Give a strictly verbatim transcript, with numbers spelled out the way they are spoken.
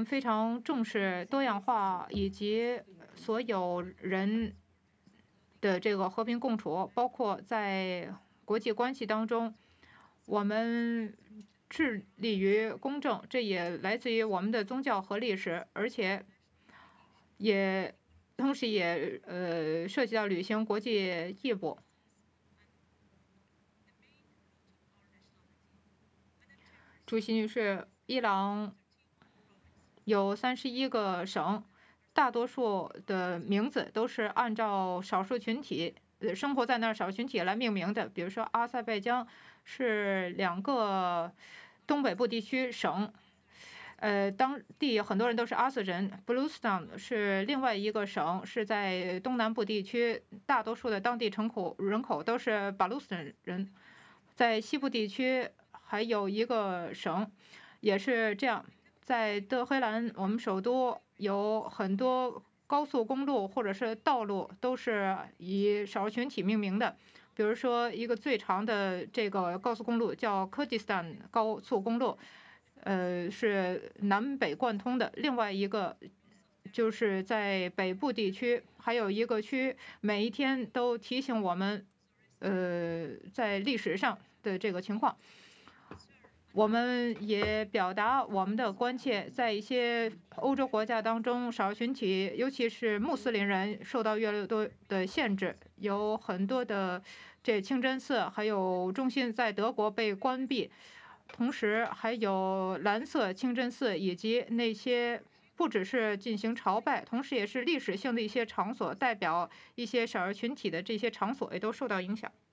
非常重视多样化以及所有人的这个和平共处，包括在国际关系当中，我们致力于公正，这也来自于我们的宗教和历史，而且也同时也呃涉及到履行国际义务。主席女士，伊朗有三十一个省，大多数的名字都是按照少数群体呃生活在那儿少数群体来命名的。比如说，阿塞拜疆是两个东北部地区省，呃，当地很多人都是阿斯人。布鲁斯坦是另外一个省，是在东南部地区，大多数的当地城口人口都是巴鲁斯坦人。在西部地区还有一个省，也是这样。在德黑兰，我们首都有很多高速公路或者是道路都是以少数群体命名的。比如说，一个最长的这个高速公路叫科吉斯坦高速公路，呃，是南北贯通的。另外一个就是在北部地区，还有一个区，每一天都提醒我们，呃，在历史上的这个情况。我们也表达我们的关切，在一些欧洲国家当中，少数群体，尤其是穆斯林人，受到越来越多的限制，有很多的这清真寺还有中心在德国被关闭，同时还有蓝色清真寺以及那些不只是进行朝拜，同时也是历史性的一些场所，代表一些少数群体的这些场所也都受到影响。